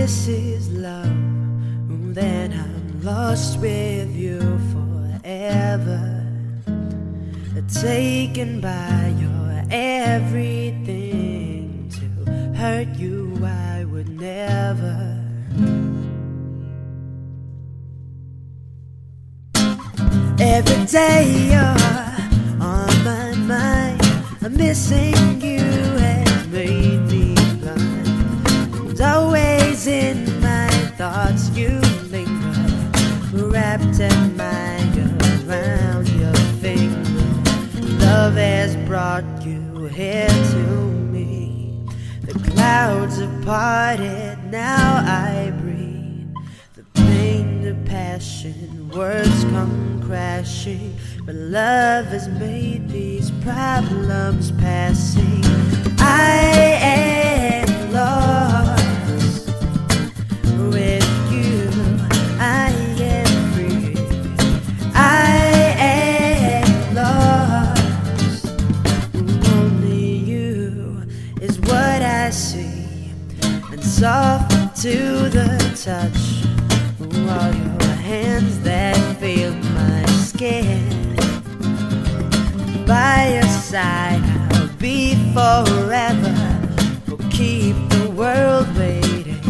this is love, then I'm lost with you forever. Taken by your everything. To hurt you I would never. Every day you're on my mind. I'm missing you has made me blind. And always in my thoughts you linger, wrapped in my around your finger. Love has brought you here to me. The clouds have parted, now I breathe. The pain, the passion, words come crashing. But love has made these problems passing. I am lost with you. I am free. I am lost. Only you is what I see, and soft to the touch. All your hands that feel my skin. By your side I'll be forever. We'll keep the world waiting.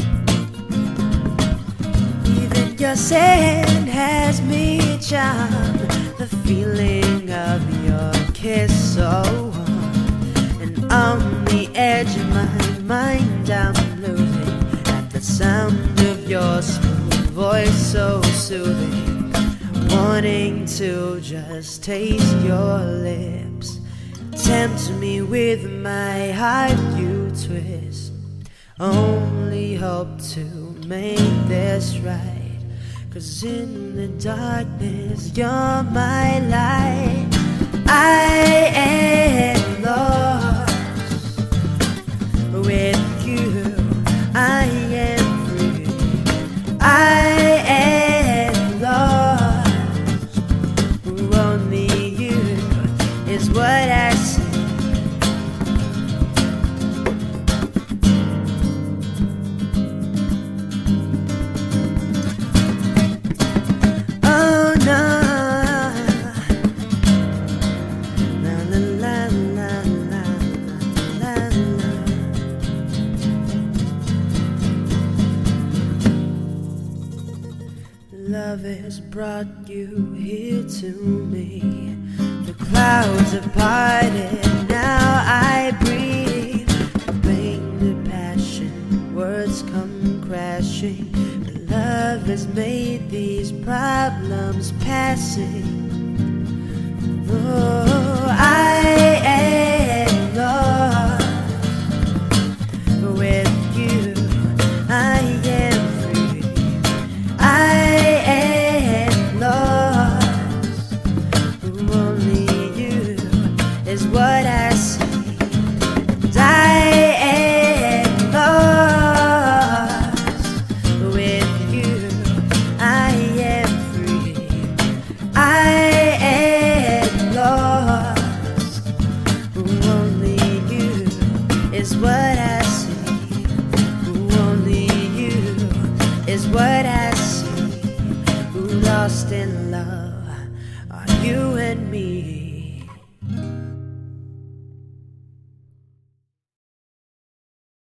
Even your scent has me charmed. The feeling of your kiss so warm. And on the edge of my mind I'm losing at the sound of your smooth voice so soothing. Wanting to just taste your lips. Tempt me with my heart you twist. Only hope to make this right. 'Cause in the darkness you're my light. I am lost with you. I am free. I am lost. Only you is what I see. Oh no, la la la la la la la. Love has brought you here to me. The clouds have parted, now I breathe. The pain, the passion, words come crashing. But love has made these problems passing. Oh, I am lost with you. I am free. I am lost. Only you is what I see. And I am lost with you. I am free. I am lost. Only you is what I see. Only you is what I see. Lost in love are you and me.